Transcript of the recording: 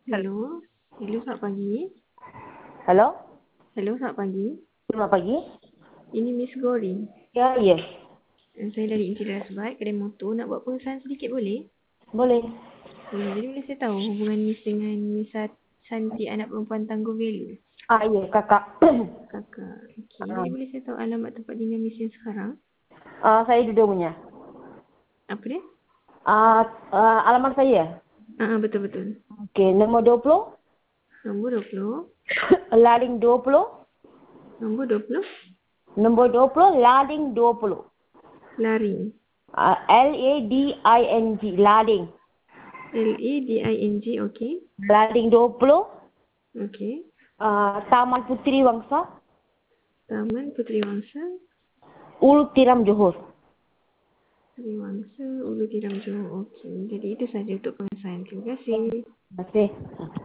Hello. Hello, selamat pagi. Hello? Hello, selamat pagi. Selamat pagi. Ini Miss Gori. Ya, yes. Saya dari Interior Asbat, kedai motor. Nak buat pengesahan sedikit boleh? Boleh. Boleh. Jadi boleh saya tahu hubungan Miss dengan Miss Santi, anak perempuan tangguh value? Ya, kakak. Kakak. Okey. Jadi boleh saya tahu alamat tempat tinggal Miss yang sekarang? Saya duduk punya. Apa dia? Alamat saya. Betul-betul. Okey, nombor 20. Nombor 20. Lading 20. Nombor 20. Nombor 20, lading 20. Laring. Lading. Lading. Lading. Okey. Lading 20. Okey. Taman Puteri Wangsa. Taman Puteri Wangsa. Ulu Tiram Johor. Puteri Wangsa, Ulu Tiram Johor. Okey. Jadi itu saja untuk pengesahan. Terima kasih. Terima kasih.